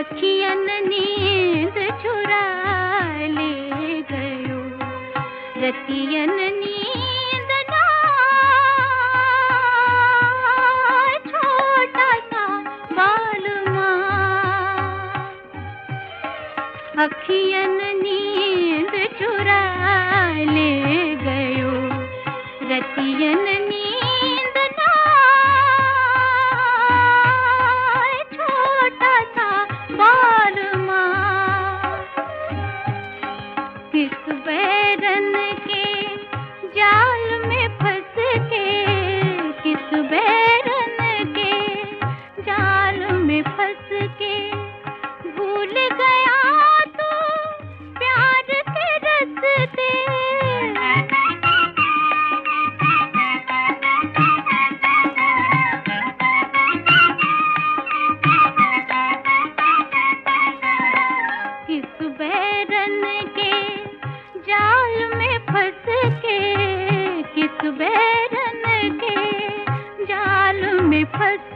अखियन नींद चुरा ले गयो, रतियन नींद ना, छोटा सा बालमा। अखियन नींद चुरा ले गयो, रतियन नींद ना, छोटा सा बालमा। किस बैरन के जाल में फंस के, किस बैरन के जाल में फंस के भूल गया तो प्यार के रस्ते। किस बैरन के जाल में फंस के, किस बैरन के जाल में फंस